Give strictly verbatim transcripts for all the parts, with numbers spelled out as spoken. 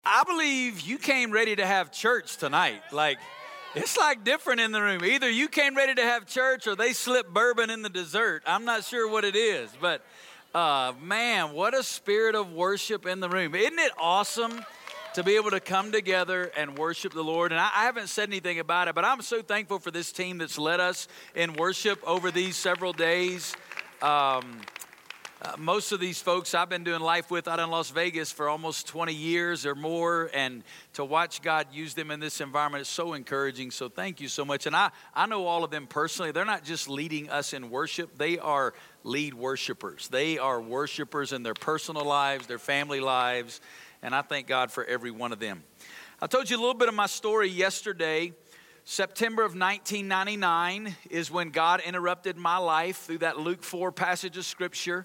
I believe you came ready to have church tonight. Like, it's like different in the room. Either you came ready to have church or they slipped bourbon in the dessert. I'm not sure what it is, but uh, man, what a spirit of worship in the room. Isn't it awesome to be able to come together and worship the Lord? And I, I haven't said anything about it, but I'm so thankful for this team that's led us in worship over these several days. Um, Uh, most of these folks I've been doing life with out in Las Vegas for almost twenty years or more, and to watch God use them in this environment is so encouraging. So thank you so much. And I, I know all of them personally. They're not just leading us in worship. They are lead worshipers. They are worshipers in their personal lives, their family lives, and I thank God for every one of them. I told you a little bit of my story yesterday. September of nineteen ninety-nine is when God interrupted my life through that Luke four passage of Scripture.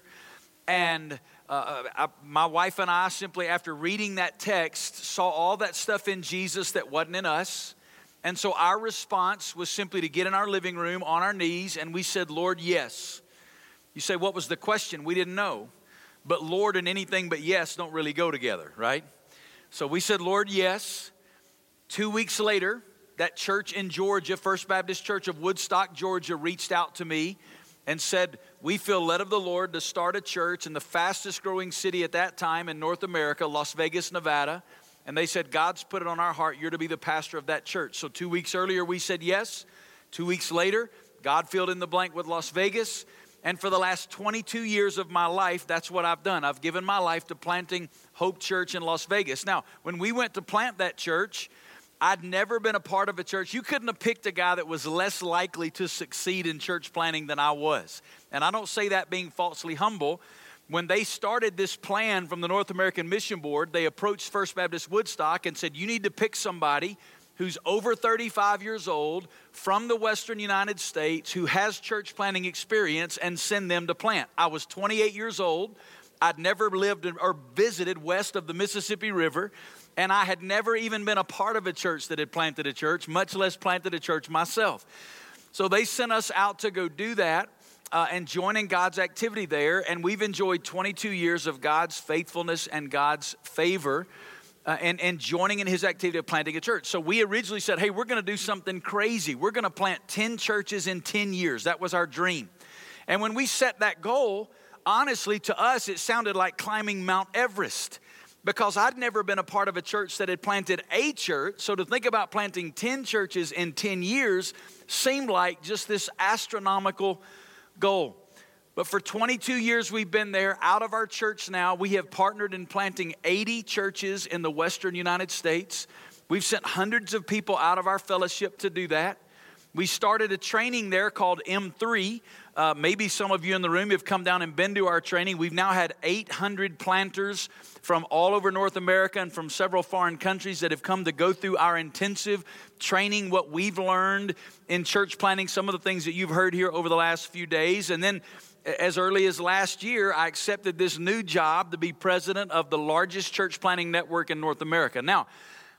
And uh, I, my wife and I, simply after reading that text, saw all that stuff in Jesus that wasn't in us. And so our response was simply to get in our living room on our knees, and we said, Lord, yes. You say, what was the question? We didn't know. But Lord and anything but yes don't really go together, right? So we said, Lord, yes. Two weeks later, that church in Georgia, First Baptist Church of Woodstock, Georgia, reached out to me and said, we feel led of the Lord to start a church in the fastest growing city at that time in North America, Las Vegas, Nevada. And they said, God's put it on our heart, you're to be the pastor of that church. So two weeks earlier, we said yes. Two weeks later, God filled in the blank with Las Vegas. And for the last twenty-two years of my life, that's what I've done. I've given my life to planting Hope Church in Las Vegas. Now, when we went to plant that church, I'd never been a part of a church. You couldn't have picked a guy that was less likely to succeed in church planting than I was. And I don't say that being falsely humble. When they started this plan from the North American Mission Board, they approached First Baptist Woodstock and said, you need to pick somebody who's over thirty-five years old from the Western United States who has church planting experience and send them to plant. I was twenty-eight years old. I'd never lived or visited west of the Mississippi River. And I had never even been a part of a church that had planted a church, much less planted a church myself. So they sent us out to go do that uh, and join in God's activity there. And we've enjoyed twenty-two years of God's faithfulness and God's favor uh, and, and joining in his activity of planting a church. So we originally said, hey, we're going to do something crazy. We're going to plant ten churches in ten years. That was our dream. And when we set that goal, honestly, to us, it sounded like climbing Mount Everest. Because I'd never been a part of a church that had planted a church. So to think about planting ten churches in ten years seemed like just this astronomical goal. But for twenty-two years we've been there. Out of our church now, we have partnered in planting eighty churches in the Western United States. We've sent hundreds of people out of our fellowship to do that. We started a training there called M three. Uh, maybe some of you in the room have come down and been to our training. We've now had eight hundred planters from all over North America and from several foreign countries that have come to go through our intensive training, what we've learned in church planting, some of the things that you've heard here over the last few days. And then as early as last year, I accepted this new job to be president of the largest church planting network in North America. Now,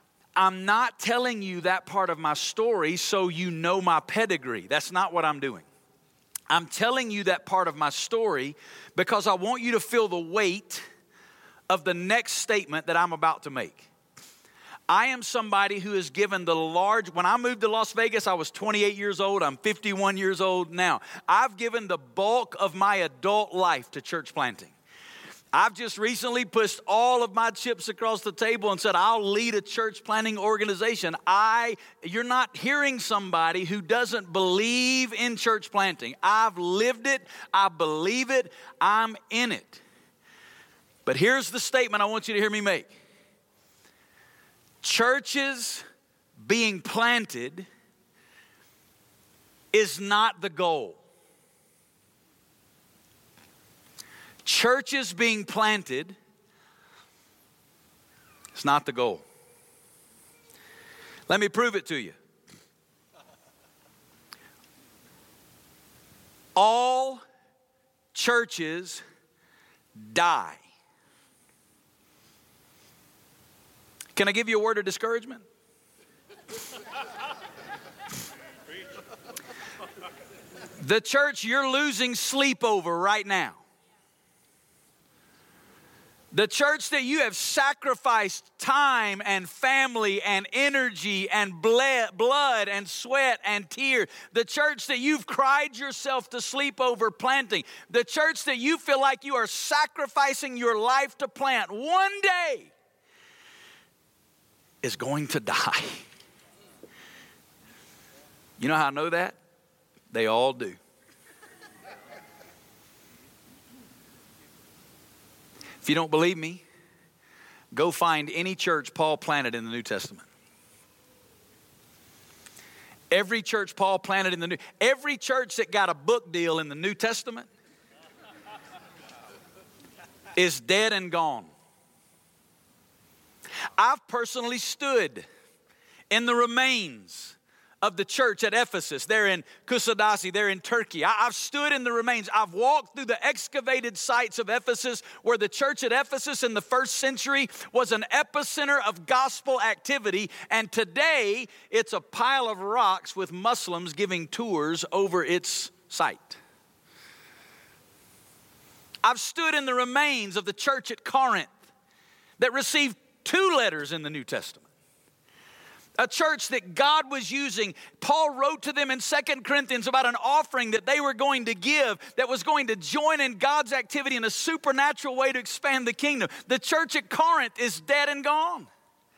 I'm not telling you that part of my story so you know my pedigree. That's not what I'm doing. I'm telling you that part of my story because I want you to feel the weight of the next statement that I'm about to make. I am somebody who has given the large, when I moved to Las Vegas, I was twenty-eight years old. I'm fifty-one years old now. I've given the bulk of my adult life to church planting. I've just recently pushed all of my chips across the table and said, I'll lead a church planting organization. I, you're not hearing somebody who doesn't believe in church planting. I've lived it. I believe it. I'm in it. But here's the statement I want you to hear me make. Churches being planted is not the goal. Churches being planted is not the goal. Let me prove it to you. All churches die. Can I give you a word of discouragement? The church you're losing sleep over right now, The church that you have sacrificed time and family and energy and blood and sweat and tear. The church that you've cried yourself to sleep over planting. The church that you feel like you are sacrificing your life to plant. One day is going to die. You know how I know that? They all do. If you don't believe me, go find any church Paul planted in the New Testament. Every church Paul planted in the New, every church that got a book deal in the New Testament is dead and gone. I've personally stood in the remains of the church at Ephesus. They're in Kusadasi, they're in Turkey. I, I've stood in the remains. I've walked through the excavated sites of Ephesus, where the church at Ephesus in the first century was an epicenter of gospel activity. And today, it's a pile of rocks with Muslims giving tours over its site. I've stood in the remains of the church at Corinth that received two letters in the New Testament. A church that God was using. Paul wrote to them in Second Corinthians about an offering that they were going to give that was going to join in God's activity in a supernatural way to expand the kingdom. The church at Corinth is dead and gone.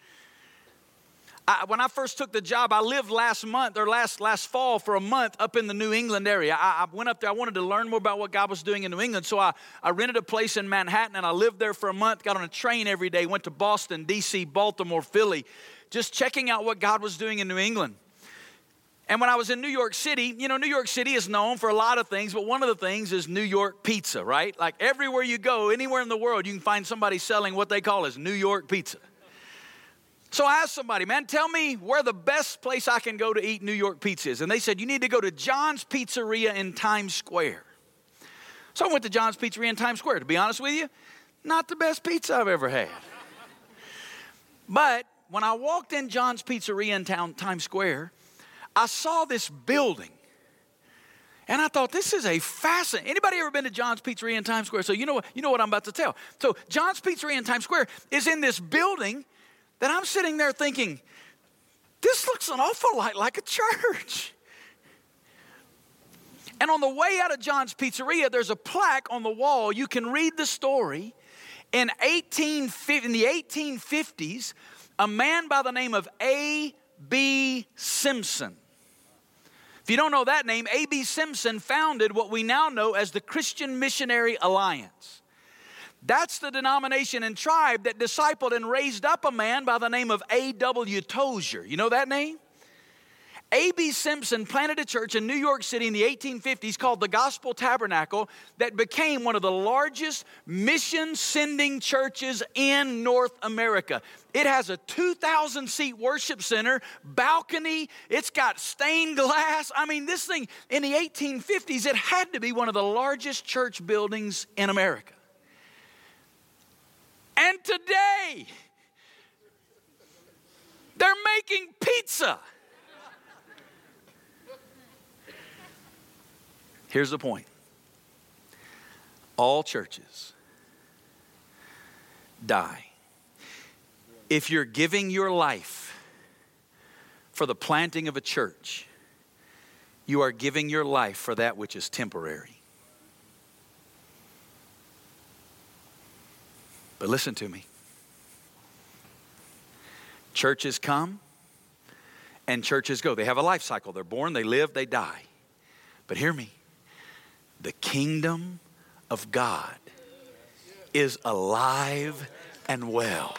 I, when I first took the job, I lived last month or last last fall for a month up in the New England area. I, I went up there. I wanted to learn more about what God was doing in New England. So I, I rented a place in Manhattan and I lived there for a month, got on a train every day, went to Boston, D C, Baltimore, Philly, just checking out what God was doing in New England. And when I was in New York City, you know, New York City is known for a lot of things, but one of the things is New York pizza, right? Like everywhere you go, anywhere in the world, you can find somebody selling what they call as New York pizza. So I asked somebody, man, tell me where the best place I can go to eat New York pizza is. And they said, you need to go to John's Pizzeria in Times Square. So I went to John's Pizzeria in Times Square. To be honest with you, not the best pizza I've ever had. But when I walked in John's Pizzeria in town, Times Square, I saw this building. And I thought, this is a fascinating. Anybody ever been to John's Pizzeria in Times Square? So you know what, you know what I'm about to tell. So John's Pizzeria in Times Square is in this building that I'm sitting there thinking, this looks an awful lot like a church. And on the way out of John's Pizzeria, there's a plaque on the wall. You can read the story. In, eighteen, in the eighteen fifties, a man by the name of A B Simpson. If you don't know that name, A B Simpson founded what we now know as the Christian Missionary Alliance. That's the denomination and tribe that discipled and raised up a man by the name of A W Tozier. You know that name? A B Simpson planted a church in New York City in the eighteen fifties called the Gospel Tabernacle that became one of the largest mission-sending churches in North America. It has a two thousand seat worship center, balcony. It's got stained glass. I mean, this thing, in the eighteen fifties, it had to be one of the largest church buildings in America. And today, they're making pizza. Here's the point. All churches die. If you're giving your life for the planting of a church, you are giving your life for that which is temporary. But listen to me. Churches come and churches go. They have a life cycle. They're born, they live, they die. But hear me. The kingdom of God is alive and well.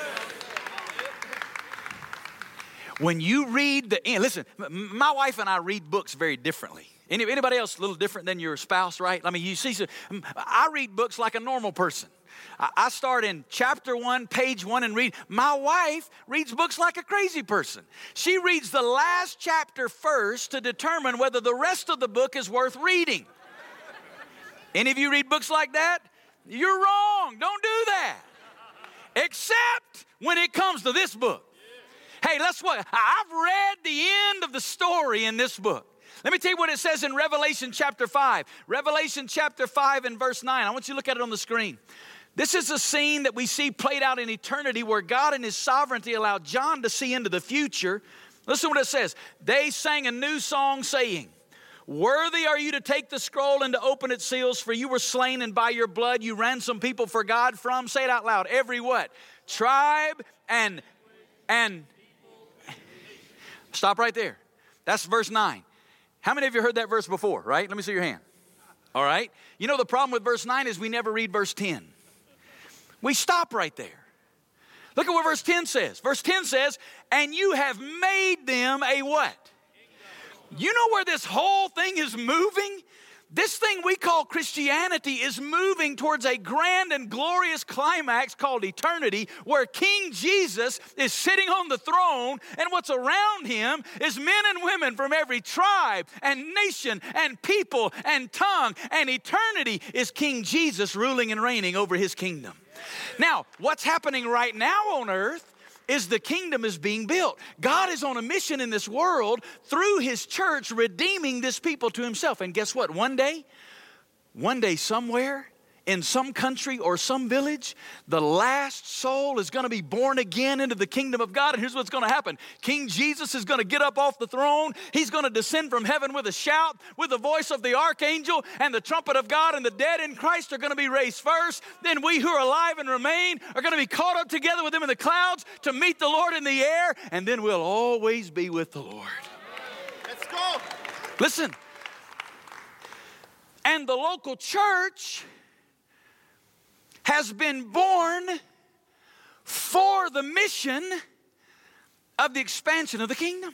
When you read the end, listen, my wife and I read books very differently. Any, anybody else a little different than your spouse, right? I mean, you see, I read books like a normal person. I start in chapter one, page one, and read. My wife reads books like a crazy person. She reads the last chapter first to determine whether the rest of the book is worth reading. Any of you read books like that? You're wrong. Don't do that. Except when it comes to this book. Hey, let's what? I've read the end of the story in this book. Let me tell you what it says in Revelation chapter five. Revelation chapter five and verse nine. I want you to look at it on the screen. This is a scene that we see played out in eternity where God in his sovereignty allowed John to see into the future. Listen to what it says. They sang a new song saying, worthy are you to take the scroll and to open its seals, for you were slain, and by your blood you ransomed people for God from, say it out loud, every what? Tribe and, and, stop right there. That's verse nine. How many of you heard that verse before, right? Let me see your hand. All right. You know the problem with verse nine is we never read verse ten. We stop right there. Look at what verse ten says. Verse ten says, and you have made them a what? You know where this whole thing is moving? This thing we call Christianity is moving towards a grand and glorious climax called eternity, where King Jesus is sitting on the throne, and what's around him is men and women from every tribe and nation and people and tongue, and eternity is King Jesus ruling and reigning over his kingdom. Now, what's happening right now on earth is the kingdom is being built. God is on a mission in this world through his church, redeeming this people to himself. And guess what? One day, one day somewhere in some country or some village, the last soul is going to be born again into the kingdom of God. And here's what's going to happen. King Jesus is going to get up off the throne. He's going to descend from heaven with a shout, with the voice of the archangel and the trumpet of God, and the dead in Christ are going to be raised first. Then we who are alive and remain are going to be caught up together with him in the clouds to meet the Lord in the air, and then we'll always be with the Lord. Let's go. Listen. And the local church has been born for the mission of the expansion of the kingdom.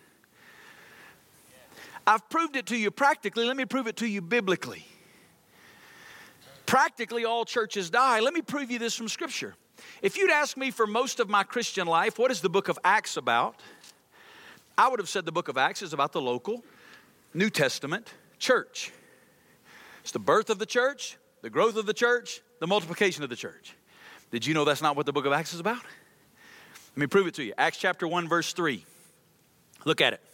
I've proved it to you practically. Let me prove it to you biblically. Practically, all churches die. Let me prove you this from Scripture. If you'd ask me for most of my Christian life, what is the book of Acts about? I would have said the book of Acts is about the local New Testament church. It's the birth of the church, the growth of the church, the multiplication of the church. Did you know that's not what the book of Acts is about? Let me prove it to you. Acts chapter one, verse three. Look at it.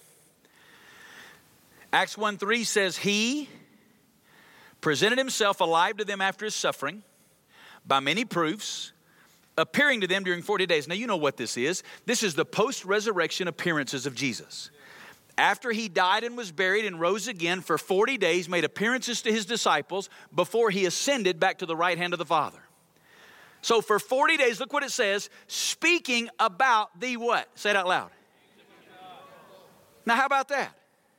Acts one three says, he presented himself alive to them after his suffering by many proofs, appearing to them during forty days. Now you know what this is. This is the post-resurrection appearances of Jesus. After he died and was buried and rose again for forty days, made appearances to his disciples before he ascended back to the right hand of the Father. So for forty days, look what it says, speaking about the what? Say it out loud. Now how about that?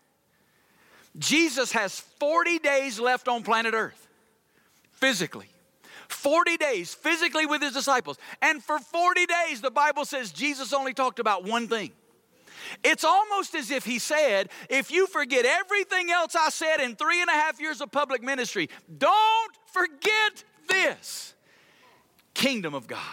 Jesus has forty days left on planet Earth, physically. forty days physically with his disciples. And for forty days, the Bible says Jesus only talked about one thing. It's almost as if he said, if you forget everything else I said in three and a half years of public ministry, don't forget this. Kingdom of God.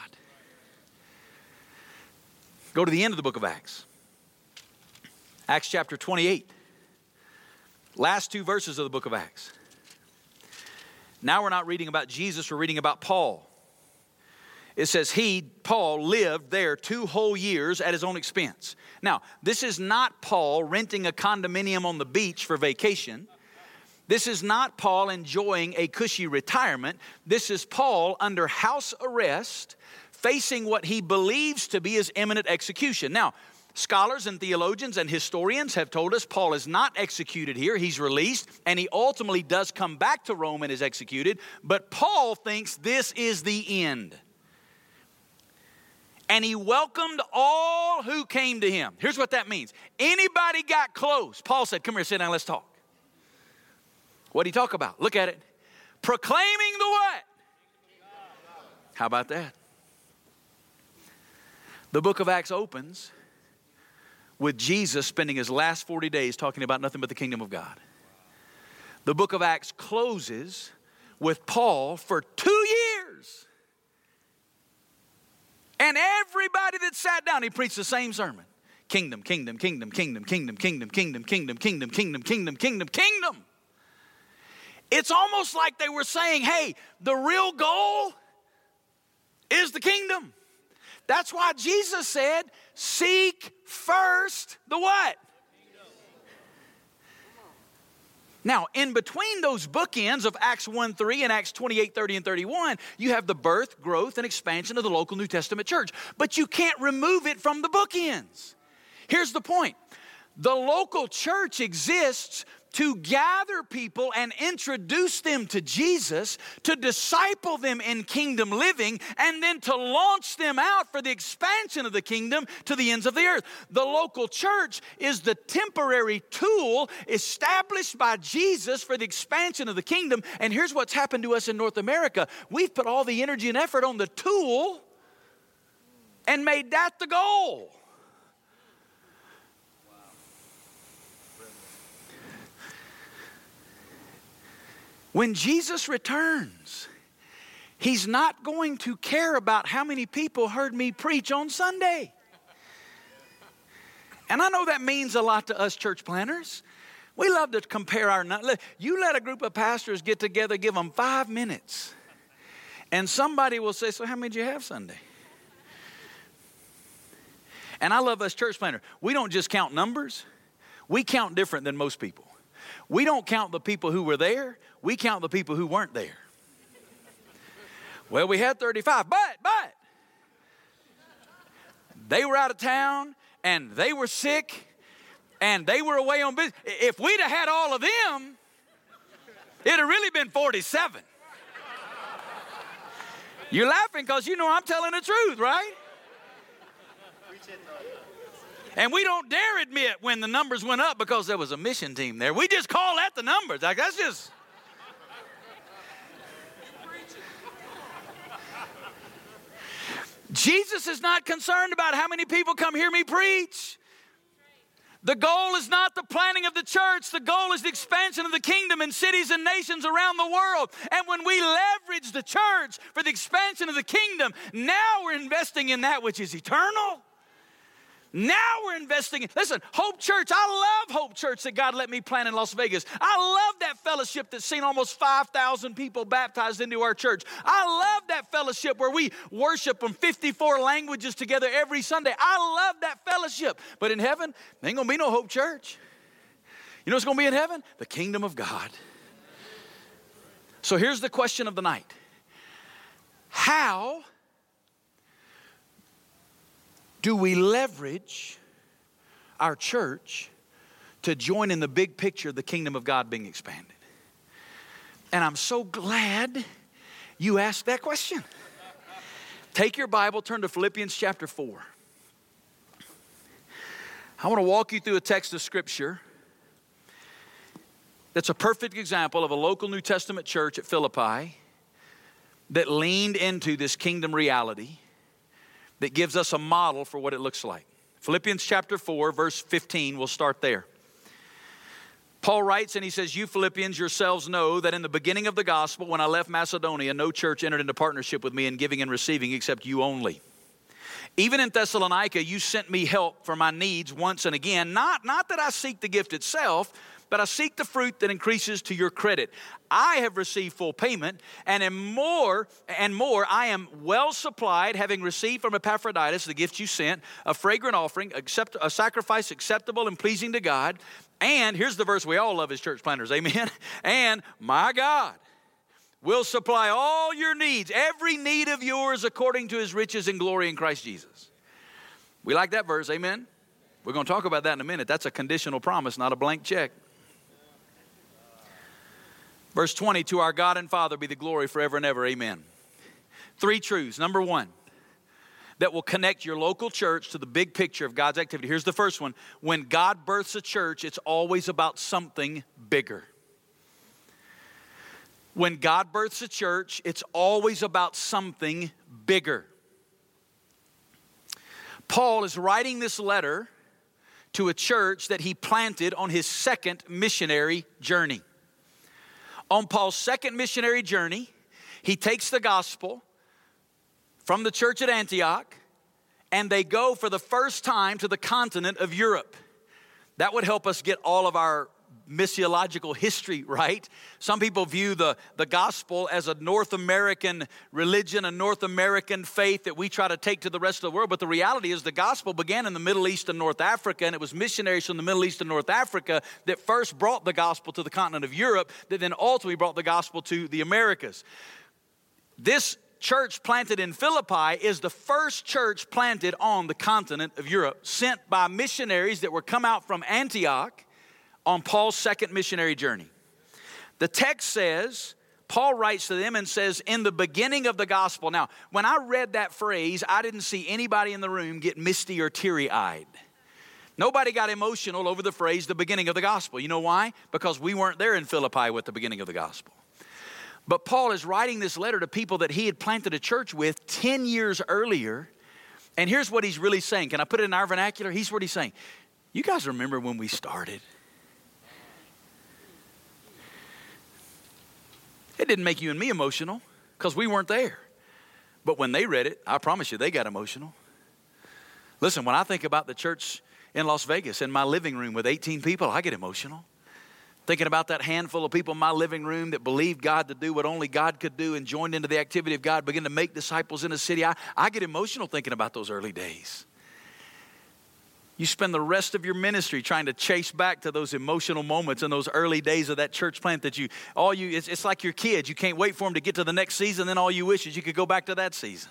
Go to the end of the book of Acts. Acts chapter twenty-eight. Last two verses of the book of Acts. Now we're not reading about Jesus, we're reading about Paul. It says he, Paul, lived there two whole years at his own expense. Now, this is not Paul renting a condominium on the beach for vacation. This is not Paul enjoying a cushy retirement. This is Paul under house arrest, facing what he believes to be his imminent execution. Now, scholars and theologians and historians have told us Paul is not executed here. He's released, and he ultimately does come back to Rome and is executed. But Paul thinks this is the end. And he welcomed all who came to him. Here's what that means. Anybody got close. Paul said, come here, sit down, let's talk. What did he talk about? Look at it. Proclaiming the what? How about that? The book of Acts opens with Jesus spending his last forty days talking about nothing but the kingdom of God. The book of Acts closes with Paul for two years. And everybody that sat down, he preached the same sermon. Kingdom, kingdom, kingdom, kingdom, kingdom, kingdom, kingdom, kingdom, kingdom, kingdom, kingdom, kingdom, kingdom. It's almost like they were saying, hey, the real goal is the kingdom. That's why Jesus said, seek first the what? Now, in between those bookends of Acts one three and Acts twenty-eight, thirty, and thirty-one, you have the birth, growth, and expansion of the local New Testament church. But you can't remove it from the bookends. Here's the point. The local church exists to gather people and introduce them to Jesus, to disciple them in kingdom living, and then to launch them out for the expansion of the kingdom to the ends of the earth. The local church is the temporary tool established by Jesus for the expansion of the kingdom. And here's what's happened to us in North America. We've put all the energy and effort on the tool and made that the goal. When Jesus returns, he's not going to care about how many people heard me preach on Sunday. And I know that means a lot to us church planners. We love to compare our, you let a group of pastors get together, give them five minutes, and somebody will say, so how many did you have Sunday? And I love us church planners. We don't just count numbers. We count different than most people. We don't count the people who were there. We count the people who weren't there. Well, we had thirty-five, but, but, they were out of town, and they were sick, and they were away on business. If we'd have had all of them, it'd have really been forty-seven. You're laughing because you know I'm telling the truth, right? And we don't dare admit when the numbers went up because there was a mission team there. We just call that the numbers. Like, that's just... Jesus is not concerned about how many people come hear me preach. The goal is not the planning of the church. The goal is the expansion of the kingdom in cities and nations around the world. And when we leverage the church for the expansion of the kingdom, now we're investing in that which is eternal. Now we're investing in, listen, Hope Church, I love Hope Church that God let me plant in Las Vegas. I love that fellowship that's seen almost five thousand people baptized into our church. I love that fellowship where we worship in fifty-four languages together every Sunday. I love that fellowship. But in heaven, there ain't going to be no Hope Church. You know what's going to be in heaven? The kingdom of God. So here's the question of the night. How do we leverage our church to join in the big picture of the kingdom of God being expanded? And I'm so glad you asked that question. Take your Bible, turn to Philippians chapter four. I want to walk you through a text of scripture that's a perfect example of a local New Testament church at Philippi that leaned into this kingdom reality that gives us a model for what it looks like. Philippians chapter four, verse fifteen, we'll start there. Paul writes and he says, you Philippians yourselves know that in the beginning of the gospel, when I left Macedonia, no church entered into partnership with me in giving and receiving except you only. Even in Thessalonica, you sent me help for my needs once and again. Not, not that I seek the gift itself, but I seek the fruit that increases to your credit. I have received full payment, and am more and more I am well supplied, having received from Epaphroditus the gift you sent, a fragrant offering, accept, a sacrifice acceptable and pleasing to God. And here's the verse we all love as church planners, amen. And my God will supply all your needs, every need of yours according to his riches and glory in Christ Jesus. We like that verse, amen. We're going to talk about that in a minute. That's a conditional promise, not a blank check. Verse twenty, to our God and Father be the glory forever and ever, amen. Three truths. Number one, that will connect your local church to the big picture of God's activity. Here's the first one. When God births a church, it's always about something bigger. When God births a church, it's always about something bigger. Paul is writing this letter to a church that he planted on his second missionary journey. On Paul's second missionary journey, he takes the gospel from the church at Antioch, and they go for the first time to the continent of Europe. That would help us get all of our missiological history right. Some people view the, the gospel as a North American religion, a North American faith that we try to take to the rest of the world. But the reality is the gospel began in the Middle East and North Africa, and it was missionaries from the Middle East and North Africa that first brought the gospel to the continent of Europe, that then ultimately brought the gospel to the Americas. This church planted in Philippi is the first church planted on the continent of Europe, sent by missionaries that were come out from Antioch on Paul's second missionary journey. The text says, Paul writes to them and says, in the beginning of the gospel. Now, when I read that phrase, I didn't see anybody in the room get misty or teary-eyed. Nobody got emotional over the phrase, the beginning of the gospel. You know why? Because we weren't there in Philippi with the beginning of the gospel. But Paul is writing this letter to people that he had planted a church with ten years earlier. And here's what he's really saying. Can I put it in our vernacular? Here's what he's saying. You guys remember when we started? It didn't make you and me emotional because we weren't there. But when they read it, I promise you, they got emotional. Listen, when I think about the church in Las Vegas in my living room with eighteen people, I get emotional. Thinking about that handful of people in my living room that believed God to do what only God could do and joined into the activity of God, began to make disciples in the city. I, I get emotional thinking about those early days. You spend the rest of your ministry trying to chase back to those emotional moments in those early days of that church plant that you, all you, it's, it's like your kids. You can't wait for them to get to the next season, then all you wish is you could go back to that season.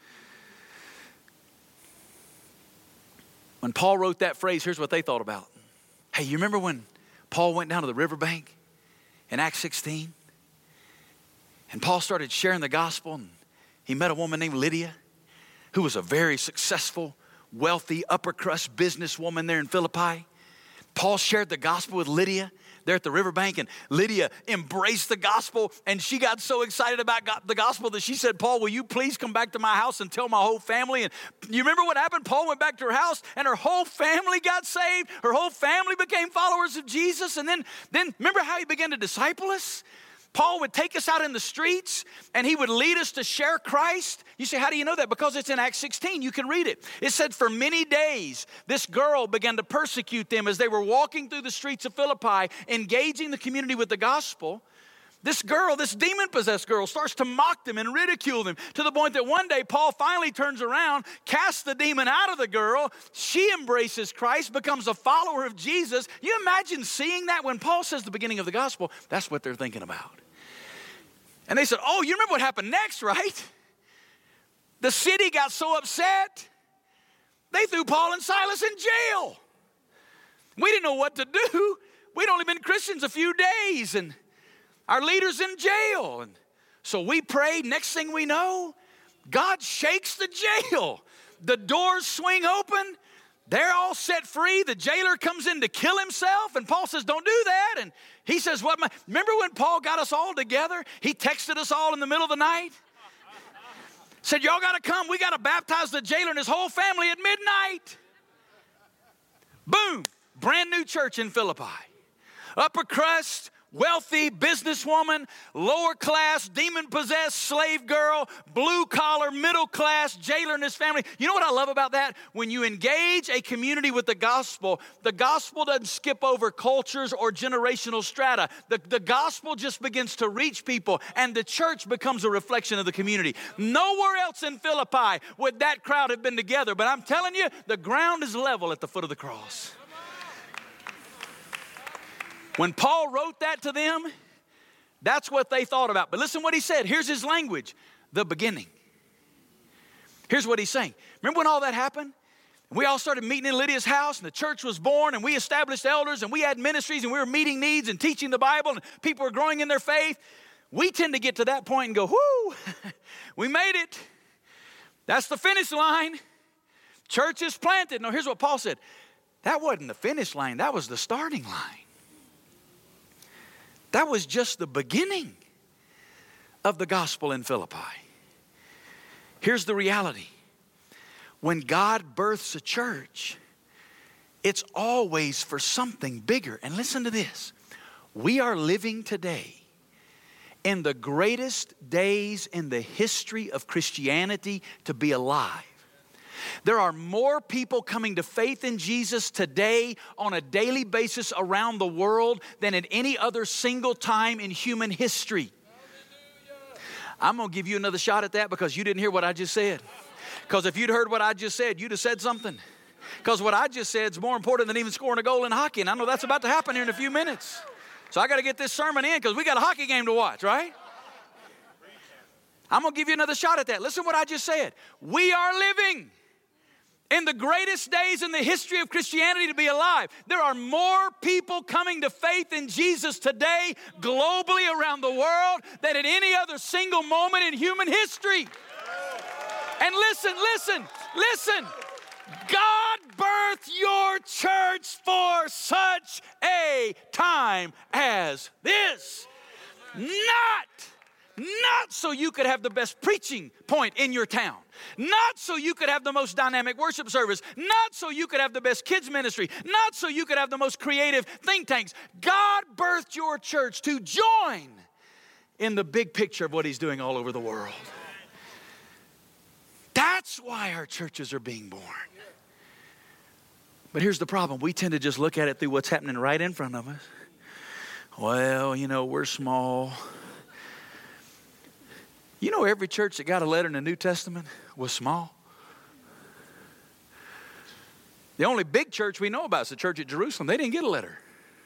When Paul wrote that phrase, here's what they thought about. Hey, you remember when Paul went down to the riverbank in Acts sixteen? And Paul started sharing the gospel, and he met a woman named Lydia, who was a very successful, wealthy, upper crust businesswoman there in Philippi. Paul shared the gospel with Lydia there at the riverbank, and Lydia embraced the gospel, and she got so excited about God, the gospel that she said, Paul, will you please come back to my house and tell my whole family? And you remember what happened? Paul went back to her house, and her whole family got saved. Her whole family became followers of Jesus. And then, then remember how he began to disciple us? Paul would take us out in the streets, and he would lead us to share Christ. You say, how do you know that? Because it's in Acts sixteen. You can read it. It said, for many days, this girl began to persecute them as they were walking through the streets of Philippi, engaging the community with the gospel. This girl, this demon-possessed girl, starts to mock them and ridicule them to the point that one day Paul finally turns around, casts the demon out of the girl. She embraces Christ, becomes a follower of Jesus. You imagine seeing that? When Paul says the beginning of the gospel, that's what they're thinking about. And they said, oh, you remember what happened next, right? The city got so upset, they threw Paul and Silas in jail. We didn't know what to do. We'd only been Christians a few days, and our leader's in jail. And so we prayed. Next thing we know, God shakes the jail. The doors swing open. They're all set free. The jailer comes in to kill himself, and Paul says, don't do that. And he says, what? My, remember when Paul got us all together? He texted us all in the middle of the night. Said, y'all got to come. We got to baptize the jailer and his whole family at midnight. Boom. Brand new church in Philippi. Upper crust, wealthy businesswoman, lower class, demon-possessed slave girl, blue-collar, middle-class jailer and his family. You know what I love about that? When you engage a community with the gospel, the gospel doesn't skip over cultures or generational strata. The, the gospel just begins to reach people, and the church becomes a reflection of the community. Nowhere else in Philippi would that crowd have been together, but I'm telling you, the ground is level at the foot of the cross. When Paul wrote that to them, that's what they thought about. But listen what he said. Here's his language, the beginning. Here's what he's saying. Remember when all that happened? We all started meeting in Lydia's house, and the church was born, and we established elders, and we had ministries, and we were meeting needs and teaching the Bible, and people were growing in their faith. We tend to get to that point and go, whoo, we made it. That's the finish line. Church is planted. No, here's what Paul said. That wasn't the finish line. That was the starting line. That was just the beginning of the gospel in Philippi. Here's the reality. When God births a church, it's always for something bigger. And listen to this. We are living today in the greatest days in the history of Christianity to be alive. There are more people coming to faith in Jesus today on a daily basis around the world than at any other single time in human history. I'm going to give you another shot at that because you didn't hear what I just said. Because if you'd heard what I just said, you'd have said something. Because what I just said is more important than even scoring a goal in hockey. And I know that's about to happen here in a few minutes. So I got to get this sermon in because we got a hockey game to watch, right? I'm going to give you another shot at that. Listen to what I just said. We are living in the greatest days in the history of Christianity to be alive. There are more people coming to faith in Jesus today globally around the world than at any other single moment in human history. And listen, listen, listen. God birthed your church for such a time as this. Not Not so you could have the best preaching point in your town. Not so you could have the most dynamic worship service. Not so you could have the best kids ministry. Not so you could have the most creative think tanks. God birthed your church to join in the big picture of what He's doing all over the world. That's why our churches are being born. But here's the problem. We tend to just look at it through what's happening right in front of us. Well, you know, we're small. You know, every church that got a letter in the New Testament was small. The only big church we know about is the church at Jerusalem. They didn't get a letter.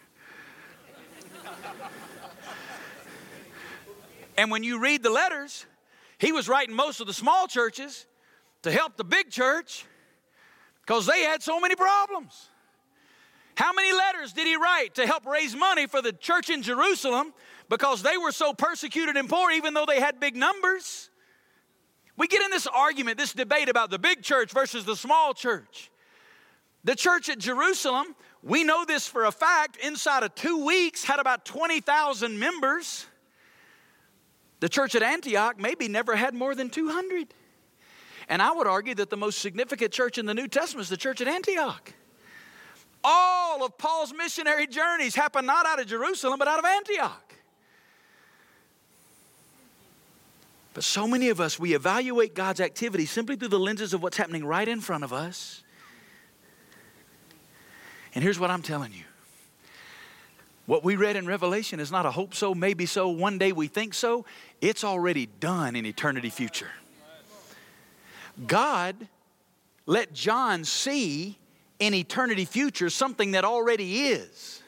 And when you read the letters, he was writing most of the small churches to help the big church because they had so many problems. How many letters did he write to help raise money for the church in Jerusalem because they were so persecuted and poor even though they had big numbers? We get in this argument, this debate about the big church versus the small church. The church at Jerusalem, we know this for a fact, inside of two weeks had about twenty thousand members. The church at Antioch maybe never had more than two hundred. And I would argue that the most significant church in the New Testament is the church at Antioch. All of Paul's missionary journeys happened not out of Jerusalem, but out of Antioch. But so many of us, we evaluate God's activity simply through the lenses of what's happening right in front of us. And here's what I'm telling you. What we read in Revelation is not a hope so, maybe so, one day we think so. It's already done in eternity future. God let John see in eternity future something that already is.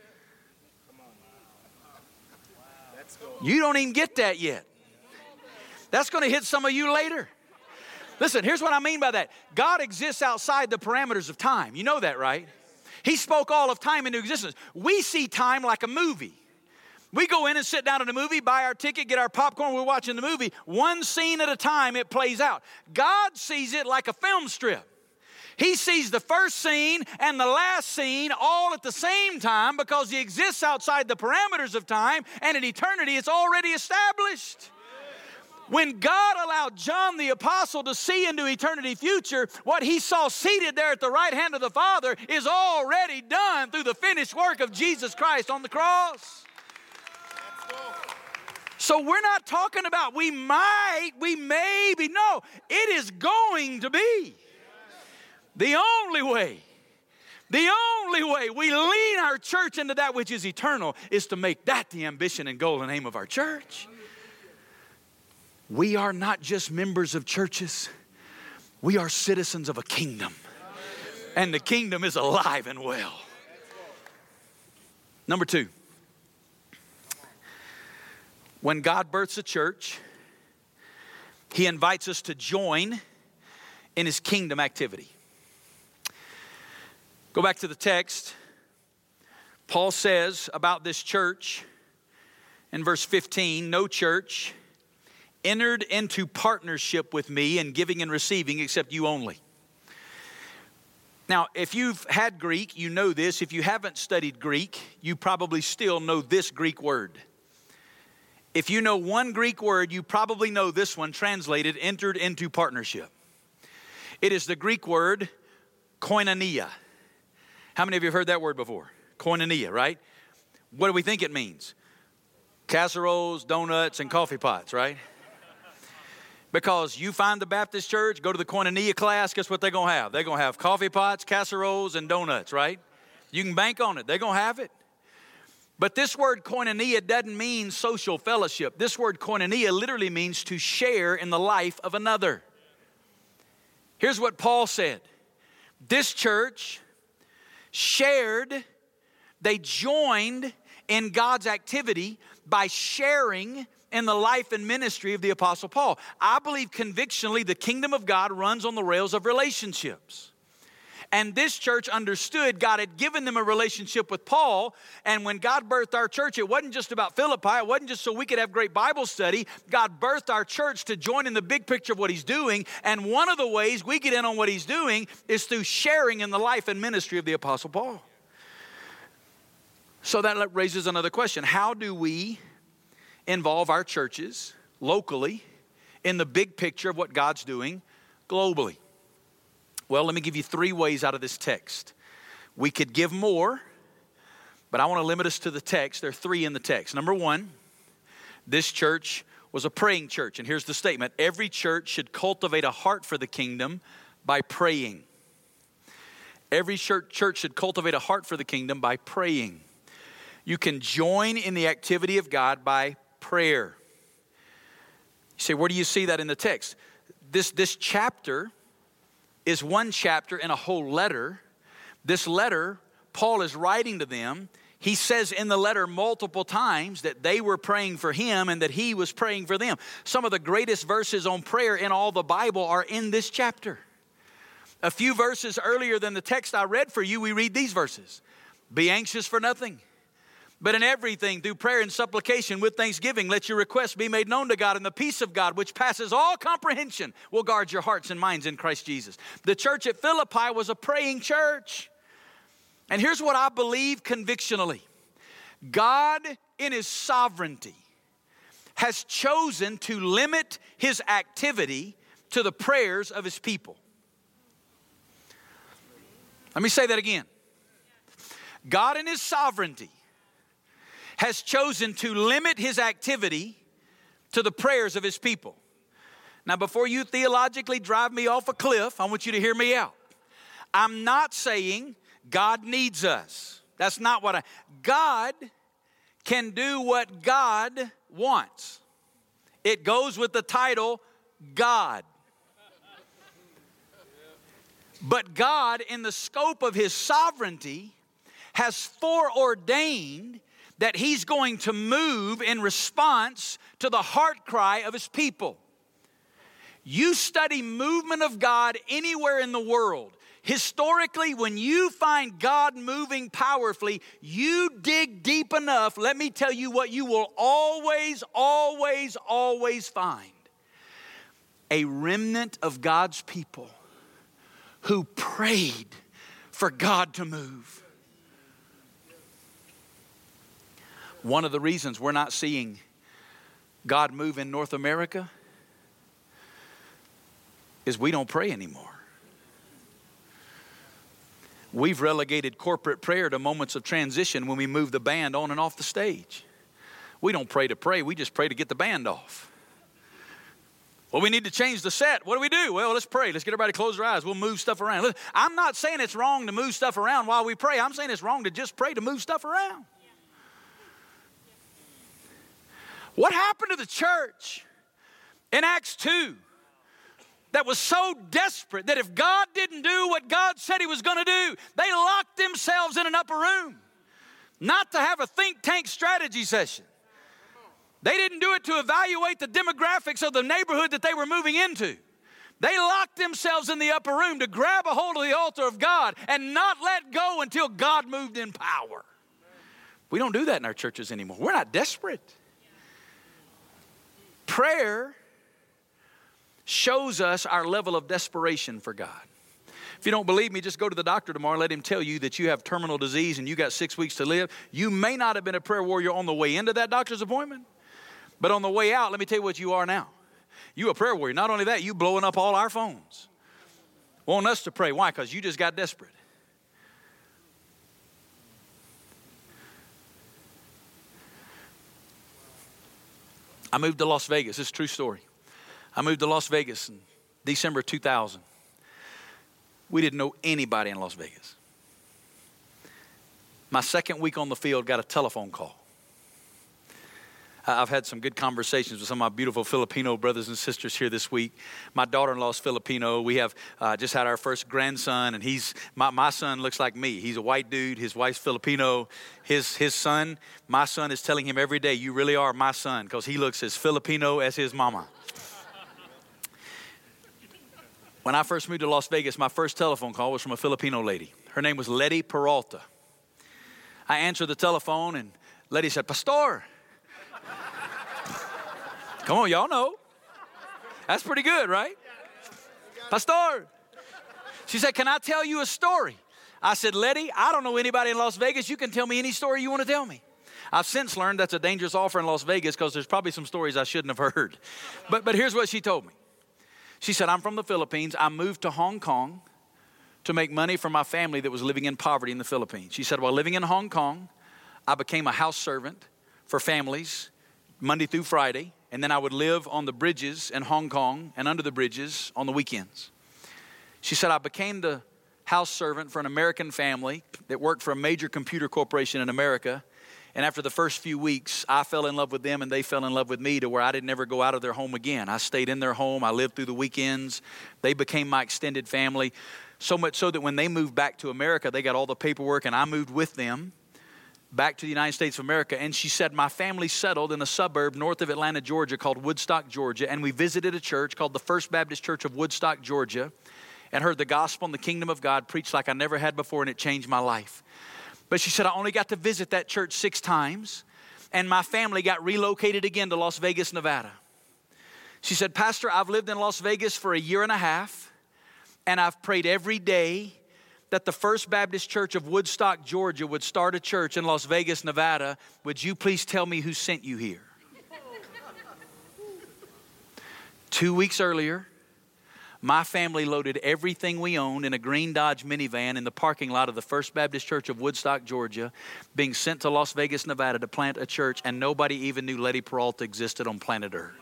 You don't even get that yet. That's going to hit some of you later. Listen, here's what I mean by that. God exists outside the parameters of time. You know that, right? He spoke all of time into existence. We see time like a movie. We go in and sit down in a movie, buy our ticket, get our popcorn, we're watching the movie. One scene at a time, it plays out. God sees it like a film strip. He sees the first scene and the last scene all at the same time because He exists outside the parameters of time, and in eternity it's already established. When God allowed John the Apostle to see into eternity future, what he saw seated there at the right hand of the Father is already done through the finished work of Jesus Christ on the cross. So we're not talking about we might, we maybe. No, it is going to be. The only way, the only way we lean our church into that which is eternal is to make that the ambition and goal and aim of our church. We are not just members of churches. We are citizens of a kingdom. And the kingdom is alive and well. Number two. When God births a church, He invites us to join in His kingdom activity. Go back to the text. Paul says about this church in verse fifteen, no church entered into partnership with me in giving and receiving except you only. Now, if you've had Greek, you know this. If you haven't studied Greek, you probably still know this Greek word. If you know one Greek word, you probably know this one translated, entered into partnership. It is the Greek word koinonia. How many of you have heard that word before? Koinonia, right? What do we think it means? Casseroles, donuts, and coffee pots, right? Because you find the Baptist church, go to the Koinonia class, guess what they're going to have? They're going to have coffee pots, casseroles, and donuts, right? You can bank on it. They're going to have it. But this word koinonia doesn't mean social fellowship. This word koinonia literally means to share in the life of another. Here's what Paul said. This church shared, they joined in God's activity by sharing in the life and ministry of the Apostle Paul. I believe convictionally the kingdom of God runs on the rails of relationships. And this church understood God had given them a relationship with Paul. And when God birthed our church, it wasn't just about Philippi. It wasn't just so we could have great Bible study. God birthed our church to join in the big picture of what he's doing. And one of the ways we get in on what he's doing is through sharing in the life and ministry of the Apostle Paul. So that raises another question. How do we involve our churches locally in the big picture of what God's doing globally? Well, let me give you three ways out of this text. We could give more, but I want to limit us to the text. There are three in the text. Number one, this church was a praying church. And here's the statement. Every church should cultivate a heart for the kingdom by praying. Every church should cultivate a heart for the kingdom by praying. You can join in the activity of God by prayer. You say, where do you see that in the text? This, this chapter is one chapter in a whole letter. This letter, Paul is writing to them. He says in the letter multiple times that they were praying for him and that he was praying for them. Some of the greatest verses on prayer in all the Bible are in this chapter. A few verses earlier than the text I read for you, we read these verses. Be anxious for nothing, but in everything, through prayer and supplication with thanksgiving, let your requests be made known to God, and the peace of God, which passes all comprehension, will guard your hearts and minds in Christ Jesus. The church at Philippi was a praying church. And here's what I believe convictionally. God, in his sovereignty, has chosen to limit his activity to the prayers of his people. Let me say that again. God, in his sovereignty, has chosen to limit his activity to the prayers of his people. Now, before you theologically drive me off a cliff, I want you to hear me out. I'm not saying God needs us. That's not what I... God can do what God wants. It goes with the title, God. But God, in the scope of his sovereignty, has foreordained that he's going to move in response to the heart cry of his people. You study movement of God anywhere in the world. Historically, when you find God moving powerfully, you dig deep enough, let me tell you what you will always, always, always find. A remnant of God's people who prayed for God to move. One of the reasons we're not seeing God move in North America is we don't pray anymore. We've relegated corporate prayer to moments of transition when we move the band on and off the stage. We don't pray to pray, we just pray to get the band off. Well, we need to change the set. What do we do? Well, let's pray. Let's get everybody to close their eyes. We'll move stuff around. I'm not saying it's wrong to move stuff around while we pray. I'm saying it's wrong to just pray to move stuff around. What happened to the church in Acts two that was so desperate that if God didn't do what God said he was going to do, they locked themselves in an upper room, not to have a think tank strategy session. They didn't do it to evaluate the demographics of the neighborhood that they were moving into. They locked themselves in the upper room to grab a hold of the altar of God and not let go until God moved in power. We don't do that in our churches anymore. We're not desperate. Prayer shows us our level of desperation for God. If you don't believe me, just go to the doctor tomorrow and let him tell you that you have terminal disease and you got six weeks to live. You may not have been a prayer warrior on the way into that doctor's appointment, but on the way out, let me tell you what you are now. You a prayer warrior. Not only that, you blowing up all our phones. Want us to pray. Why? Because you just got desperate. I moved to Las Vegas. This is a true story. I moved to Las Vegas in December two thousand. We didn't know anybody in Las Vegas. My second week on the field, got a telephone call. I've had some good conversations with some of my beautiful Filipino brothers and sisters here this week. My daughter-in-law is Filipino. We have uh, just had our first grandson, and he's my, my son looks like me. He's a white dude. His wife's Filipino. His his son, my son is telling him every day, you really are my son, because he looks as Filipino as his mama. When I first moved to Las Vegas, my first telephone call was from a Filipino lady. Her name was Letty Peralta. I answered the telephone, and Letty said, Pastor. Come on, y'all know. That's pretty good, right? Pastor. She said, can I tell you a story? I said, Letty, I don't know anybody in Las Vegas. You can tell me any story you want to tell me. I've since learned that's a dangerous offer in Las Vegas because there's probably some stories I shouldn't have heard. But, but here's what she told me. She said, I'm from the Philippines. I moved to Hong Kong to make money for my family that was living in poverty in the Philippines. She said, while living in Hong Kong, I became a house servant for families Monday through Friday. And then I would live on the bridges in Hong Kong and under the bridges on the weekends. She said, I became the house servant for an American family that worked for a major computer corporation in America. And after the first few weeks, I fell in love with them and they fell in love with me to where I didn't ever go out of their home again. I stayed in their home. I lived through the weekends. They became my extended family. So much so that when they moved back to America, they got all the paperwork and I moved with them back to the United States of America. And she said, my family settled in a suburb north of Atlanta, Georgia called Woodstock, Georgia. And we visited a church called the First Baptist Church of Woodstock, Georgia, and heard the gospel and the kingdom of God preached like I never had before, and it changed my life. But she said, I only got to visit that church six times, and my family got relocated again to Las Vegas, Nevada. She said, Pastor, I've lived in Las Vegas for a year and a half, and I've prayed every day that the First Baptist Church of Woodstock, Georgia would start a church in Las Vegas, Nevada. Would you please tell me who sent you here? Two weeks earlier, my family loaded everything we owned in a green Dodge minivan in the parking lot of the First Baptist Church of Woodstock, Georgia, being sent to Las Vegas, Nevada to plant a church, and nobody even knew Letty Peralta existed on planet Earth.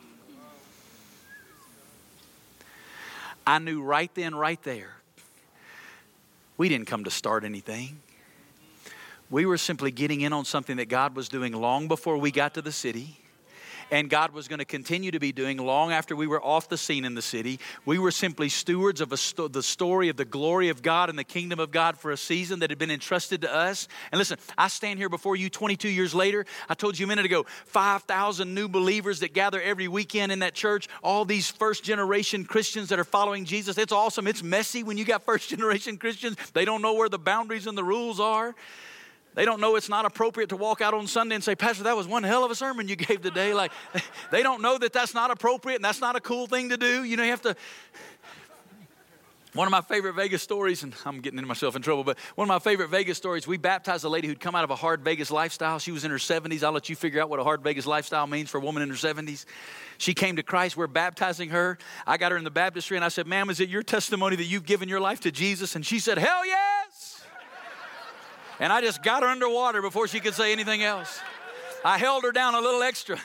I knew right then, right there, we didn't come to start anything. We were simply getting in on something that God was doing long before we got to the city. And God was going to continue to be doing long after we were off the scene in the city. We were simply stewards of a sto- the story of the glory of God and the kingdom of God for a season that had been entrusted to us. And listen, I stand here before you twenty-two years later. I told you a minute ago, five thousand new believers that gather every weekend in that church. All these first generation Christians that are following Jesus. It's awesome. It's messy when you got first generation Christians. They don't know where the boundaries and the rules are. They don't know it's not appropriate to walk out on Sunday and say, Pastor, that was one hell of a sermon you gave today. Like, they don't know that that's not appropriate and that's not a cool thing to do. You know, you have to. One of my favorite Vegas stories, and I'm getting into myself in trouble, but one of my favorite Vegas stories, we baptized a lady who'd come out of a hard Vegas lifestyle. She was in her seventies. I'll let you figure out what a hard Vegas lifestyle means for a woman in her seventies. She came to Christ. We're baptizing her. I got her in the baptistry, and I said, ma'am, is it your testimony that you've given your life to Jesus? And she said, hell yes. And I just got her underwater before she could say anything else. I held her down a little extra.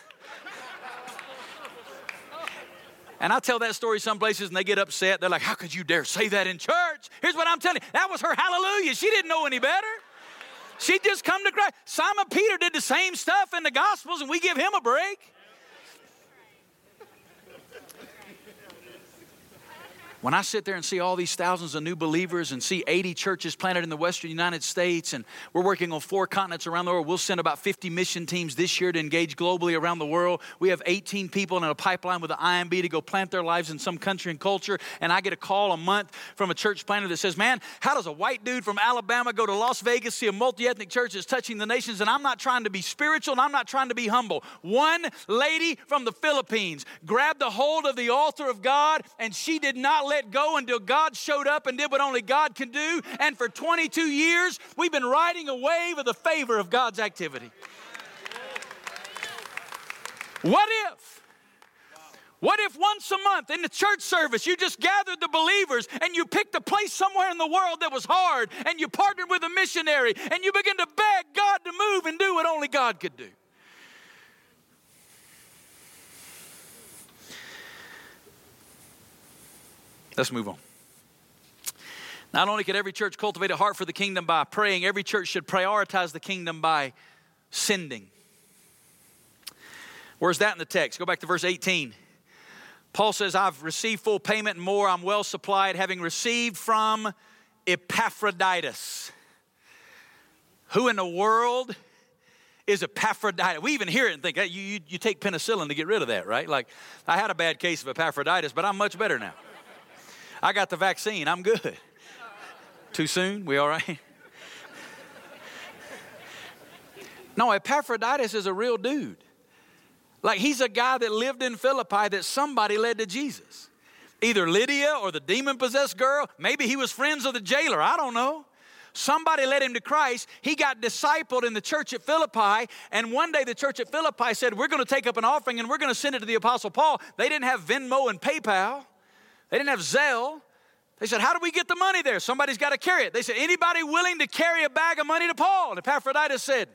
And I tell that story some places and they get upset. They're like, how could you dare say that in church? Here's what I'm telling you. That was her hallelujah. She didn't know any better. She'd just come to Christ. Simon Peter did the same stuff in the Gospels and we give him a break. When I sit there and see all these thousands of new believers and see eighty churches planted in the Western United States, and we're working on four continents around the world. We'll send about fifty mission teams this year to engage globally around the world. We have eighteen people in a pipeline with the I M B to go plant their lives in some country and culture. And I get a call a month from a church planter that says, man, how does a white dude from Alabama go to Las Vegas, see a multi-ethnic church that's touching the nations? And I'm not trying to be spiritual and I'm not trying to be humble. One lady from the Philippines grabbed a hold of the altar of God and she did not let go until God showed up and did what only God can do. And for twenty-two years, we've been riding a wave of the favor of God's activity. What if? What if once a month in the church service, you just gathered the believers and you picked a place somewhere in the world that was hard and you partnered with a missionary and you began to beg God to move and do what only God could do? Let's move on. Not only could every church cultivate a heart for the kingdom by praying, every church should prioritize the kingdom by sending. Where's that in the text? Go back to verse eighteen. Paul says, I've received full payment and more. I'm well supplied, having received from Epaphroditus. Who in the world is Epaphroditus? We even hear it and think, hey, you, you, you take penicillin to get rid of that, right? Like, I had a bad case of Epaphroditus, but I'm much better now. I got the vaccine. I'm good. Too soon? We all right? No, Epaphroditus is a real dude. Like, he's a guy that lived in Philippi that somebody led to Jesus. Either Lydia or the demon-possessed girl. Maybe he was friends of the jailer. I don't know. Somebody led him to Christ. He got discipled in the church at Philippi. And one day the church at Philippi said, we're going to take up an offering and we're going to send it to the Apostle Paul. They didn't have Venmo and PayPal. They didn't have Zelle. They said, how do we get the money there? Somebody's got to carry it. They said, anybody willing to carry a bag of money to Paul? And Epaphroditus said,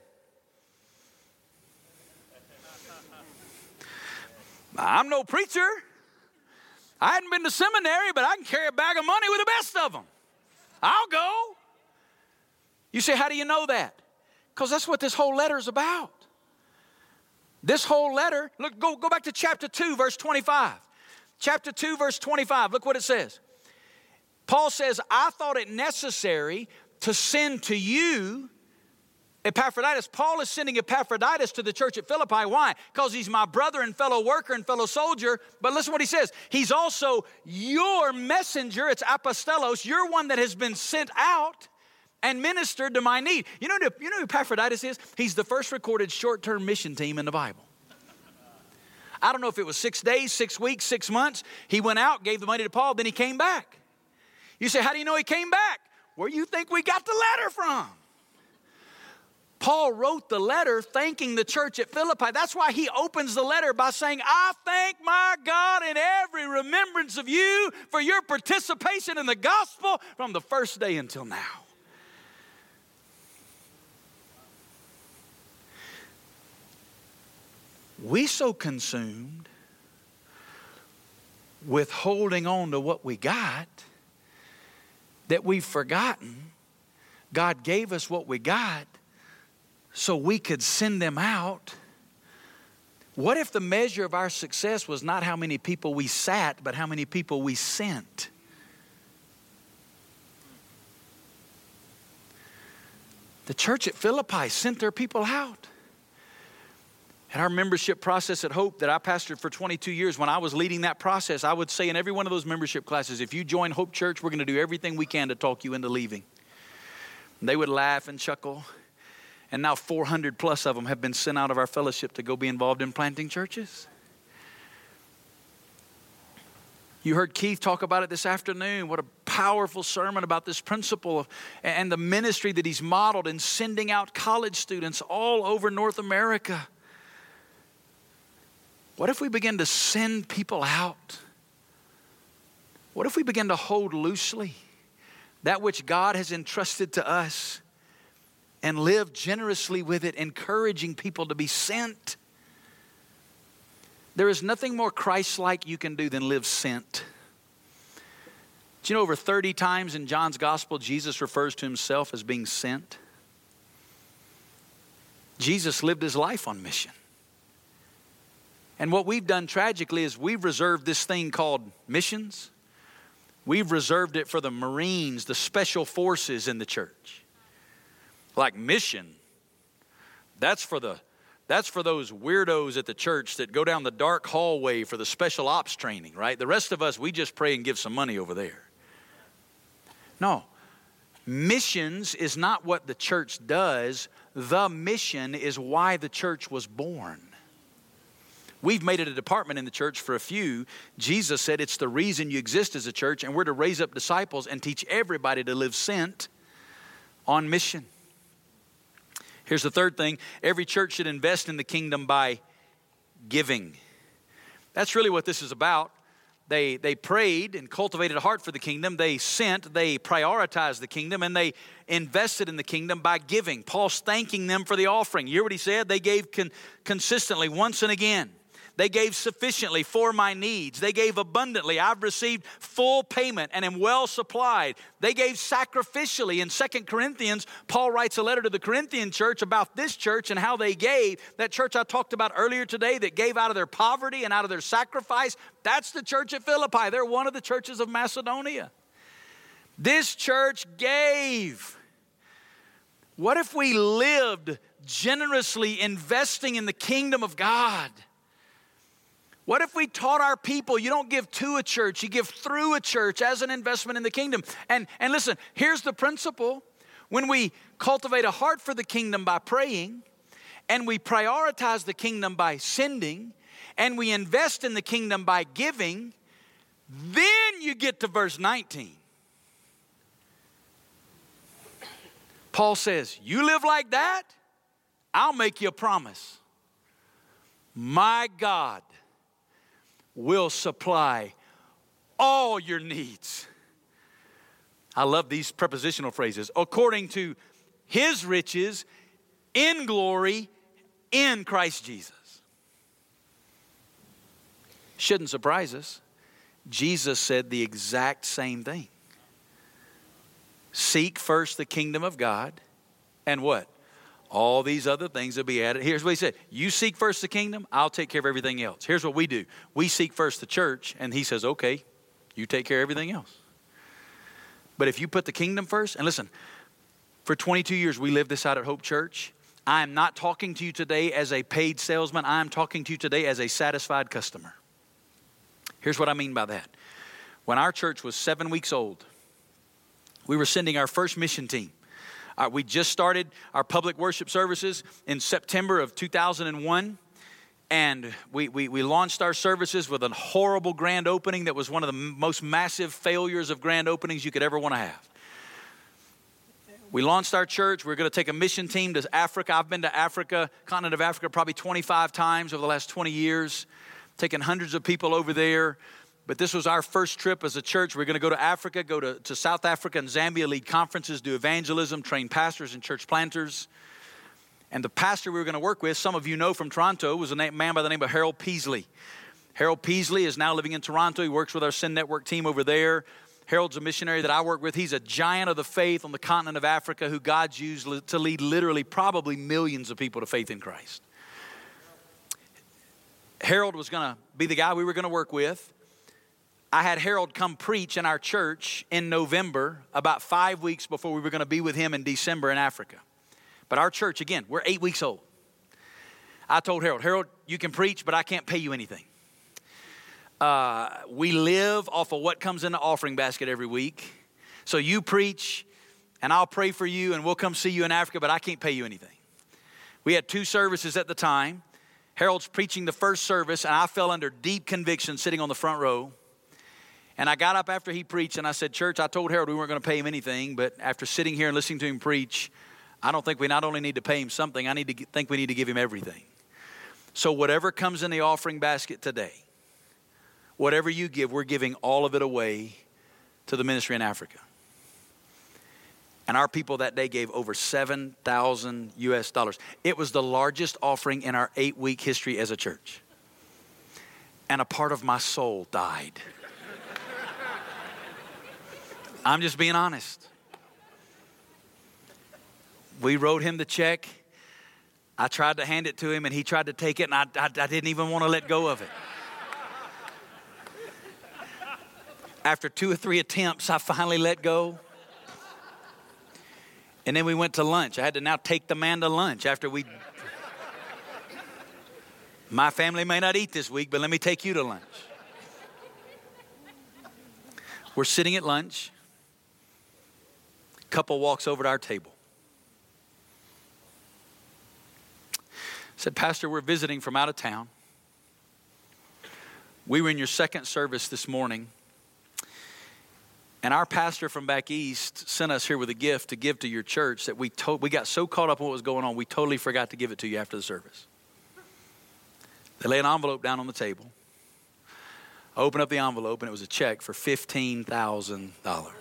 I'm no preacher. I hadn't been to seminary, but I can carry a bag of money with the best of them. I'll go. You say, how do you know that? Because that's what this whole letter is about. This whole letter, look, go, go back to chapter two, verse twenty-five. Chapter two, verse twenty-five, look what it says. Paul says, I thought it necessary to send to you Epaphroditus. Paul is sending Epaphroditus to the church at Philippi. Why? Because he's my brother and fellow worker and fellow soldier. But listen what he says. He's also your messenger. It's apostolos. You're one that has been sent out and ministered to my need. You know, you know who Epaphroditus is? He's the first recorded short-term mission team in the Bible. I don't know if it was six days, six weeks, six months. He went out, gave the money to Paul, then he came back. You say, how do you know he came back? Where do you think we got the letter from? Paul wrote the letter thanking the church at Philippi. That's why he opens the letter by saying, I thank my God in every remembrance of you for your participation in the gospel from the first day until now. We so consumed with holding on to what we got that we've forgotten God gave us what we got so we could send them out. What if the measure of our success was not how many people we sat, but how many people we sent? The church at Philippi sent their people out. In our membership process at Hope that I pastored for twenty-two years, when I was leading that process, I would say in every one of those membership classes, if you join Hope Church, we're going to do everything we can to talk you into leaving. And they would laugh and chuckle. And now four hundred plus of them have been sent out of our fellowship to go be involved in planting churches. You heard Keith talk about it this afternoon. What a powerful sermon about this principle of, and the ministry that he's modeled in sending out college students all over North America. What if we begin to send people out? What if we begin to hold loosely that which God has entrusted to us and live generously with it, encouraging people to be sent? There is nothing more Christ-like you can do than live sent. Do you know over thirty times in John's gospel, Jesus refers to himself as being sent? Jesus lived his life on mission. And what we've done tragically is we've reserved this thing called missions. We've reserved it for the Marines, the special forces in the church. Like mission, that's for the that's for those weirdos at the church that go down the dark hallway for the special ops training, right? The rest of us, we just pray and give some money over there. No, missions is not what the church does. The mission is why the church was born. We've made it a department in the church for a few. Jesus said it's the reason you exist as a church, and we're to raise up disciples and teach everybody to live sent on mission. Here's the third thing. Every church should invest in the kingdom by giving. That's really what this is about. They, they prayed and cultivated a heart for the kingdom. They sent, they prioritized the kingdom, and they invested in the kingdom by giving. Paul's thanking them for the offering. You hear what he said? They gave con- consistently once and again. They gave sufficiently for my needs. They gave abundantly. I've received full payment and am well supplied. They gave sacrificially. In Second Corinthians, Paul writes a letter to the Corinthian church about this church and how they gave. That church I talked about earlier today that gave out of their poverty and out of their sacrifice. That's the church at Philippi. They're one of the churches of Macedonia. This church gave. What if we lived generously investing in the kingdom of God? What if we taught our people, you don't give to a church, you give through a church as an investment in the kingdom. And, and listen, here's the principle. When we cultivate a heart for the kingdom by praying, and we prioritize the kingdom by sending, and we invest in the kingdom by giving, then you get to verse nineteen. Paul says, you live like that, I'll make you a promise. My God will supply all your needs. I love these prepositional phrases. According to his riches in glory in Christ Jesus. Shouldn't surprise us. Jesus said the exact same thing. Seek first the kingdom of God and what? All these other things will be added. Here's what he said. You seek first the kingdom, I'll take care of everything else. Here's what we do. We seek first the church, and he says, okay, you take care of everything else. But if you put the kingdom first, and listen, for twenty-two years we lived this out at Hope Church. I am not talking to you today as a paid salesman. I am talking to you today as a satisfied customer. Here's what I mean by that. When our church was seven weeks old, we were sending our first mission team. Uh, we just started our public worship services in September of two thousand one. And we, we, we launched our services with a horrible grand opening that was one of the m- most massive failures of grand openings you could ever want to have. We launched our church. We we're going to take a mission team to Africa. I've been to Africa, continent of Africa, probably twenty-five times over the last twenty years, taking hundreds of people over there. But this was our first trip as a church. We're going to go to Africa, go to, to South Africa and Zambia, lead conferences, do evangelism, train pastors and church planters. And the pastor we were going to work with, some of you know from Toronto, was a man by the name of Harold Peasley. Harold Peasley is now living in Toronto. He works with our Send Network team over there. Harold's a missionary that I work with. He's a giant of the faith on the continent of Africa who God's used to lead literally probably millions of people to faith in Christ. Harold was going to be the guy we were going to work with. I had Harold come preach in our church in November, about five weeks before we were going to be with him in December in Africa. But our church, again, we're eight weeks old. I told Harold, Harold, you can preach, but I can't pay you anything. Uh, we live off of what comes in the offering basket every week. So you preach, and I'll pray for you, and we'll come see you in Africa, but I can't pay you anything. We had two services at the time. Harold's preaching the first service, and I fell under deep conviction sitting on the front row. And I got up after he preached and I said, church, I told Harold we weren't going to pay him anything, but after sitting here and listening to him preach, I don't think we not only need to pay him something, I need to think we need to give him everything. So whatever comes in the offering basket today, whatever you give, we're giving all of it away to the ministry in Africa. And our people that day gave over seven thousand U S dollars. It was the largest offering in our eight-week history as a church. And a part of my soul died. I'm just being honest. We wrote him the check. I tried to hand it to him and he tried to take it and I, I, I didn't even want to let go of it. After two or three attempts, I finally let go. And then we went to lunch. I had to now take the man to lunch after we... My family may not eat this week, but let me take you to lunch. We're sitting at lunch. Couple walks over to our table. Said, Pastor, we're visiting from out of town. We were in your second service this morning. And our pastor from back east sent us here with a gift to give to your church that we to- we got so caught up in what was going on, we totally forgot to give it to you after the service. They lay an envelope down on the table. I opened up the envelope and it was a check for fifteen thousand dollars.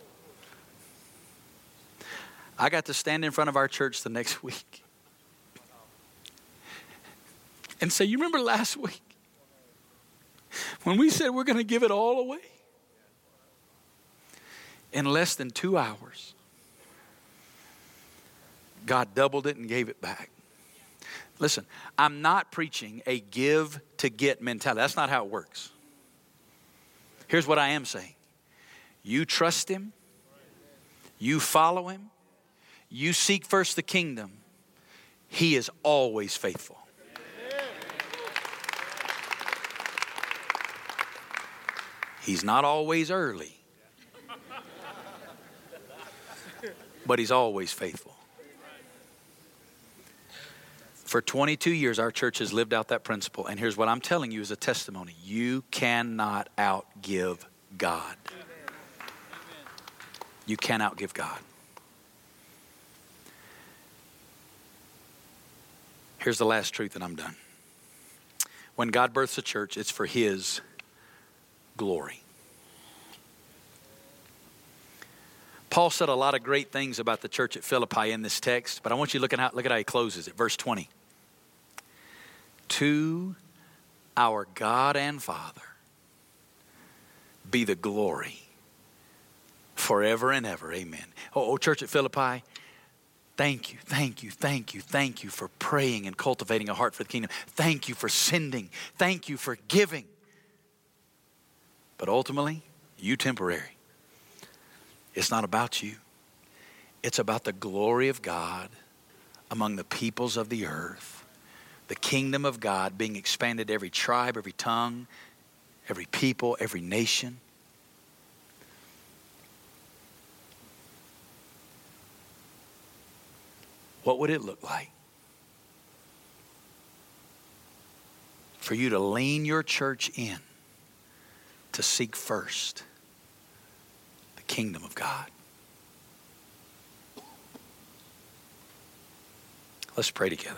I got to stand in front of our church the next week and say, you remember last week? When we said we're going to give it all away, in less than two hours, God doubled it and gave it back. Listen, I'm not preaching a give to get mentality. That's not how it works. Here's what I am saying. You trust Him. You follow Him. You seek first the kingdom. He is always faithful. He's not always early, but He's always faithful. For twenty-two years, our church has lived out that principle. And here's what I'm telling you as a testimony. You cannot outgive God. You can't outgive God. Here's the last truth and I'm done. When God births a church, it's for His glory. Paul said a lot of great things about the church at Philippi in this text, but I want you to look at how, look at how he closes it. Verse twenty. To our God and Father be the glory forever and ever. Amen. Oh, oh, church at Philippi, thank you, thank you, thank you, thank you for praying and cultivating a heart for the kingdom. Thank you for sending. Thank you for giving. But ultimately, you temporary. It's not about you. It's about the glory of God among the peoples of the earth. The kingdom of God being expanded to every tribe, every tongue, every people, every nation. What would it look like for you to lean your church in to seek first the kingdom of God? Let's pray together.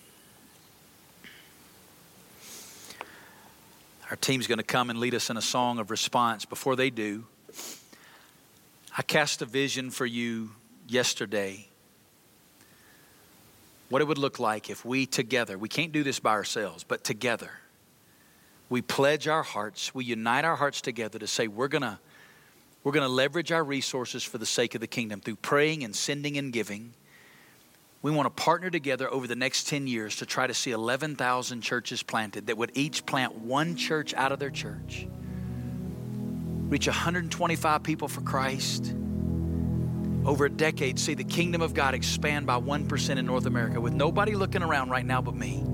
Our team's going to come and lead us in a song of response. Before they do, I cast a vision for you yesterday. What it would look like if we together, we can't do this by ourselves, but together, we pledge our hearts, we unite our hearts together to say we're going to we're going to leverage our resources for the sake of the kingdom through praying and sending and giving. We want to partner together over the next ten years to try to see eleven thousand churches planted that would each plant one church out of their church. Reach one hundred twenty-five people for Christ. Over a decade, see the kingdom of God expand by one percent in North America with nobody looking around right now but me.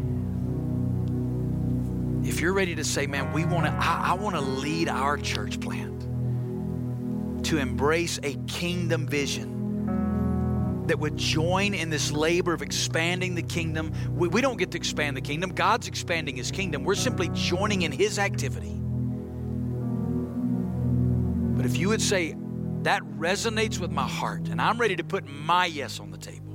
If you're ready to say, man, we want to, I, I want to lead our church plant to embrace a kingdom vision that would join in this labor of expanding the kingdom. We, we don't get to expand the kingdom. God's expanding His kingdom. We're simply joining in His activity. But if you would say, that resonates with my heart, and I'm ready to put my yes on the table,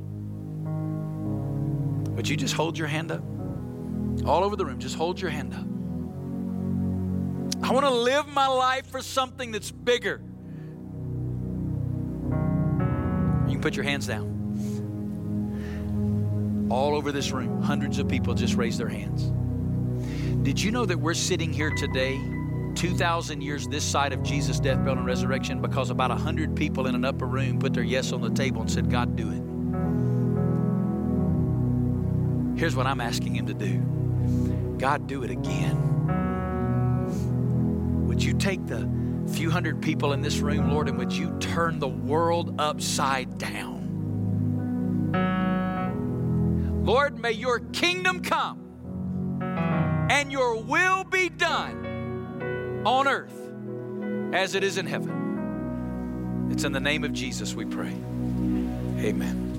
would you just hold your hand up? All over the room, just hold your hand up. I want to live my life for something that's bigger. You can put your hands down. All over this room, hundreds of people just raised their hands. Did you know that we're sitting here today, two thousand years this side of Jesus' death, burial, and resurrection, because about one hundred people in an upper room put their yes on the table and said, God, do it. Here's what I'm asking Him to do. God, do it again. Would you take the few hundred people in this room, Lord, and would you turn the world upside down? Lord, may your kingdom come and your will be done on earth as it is in heaven. It's in the name of Jesus we pray. Amen.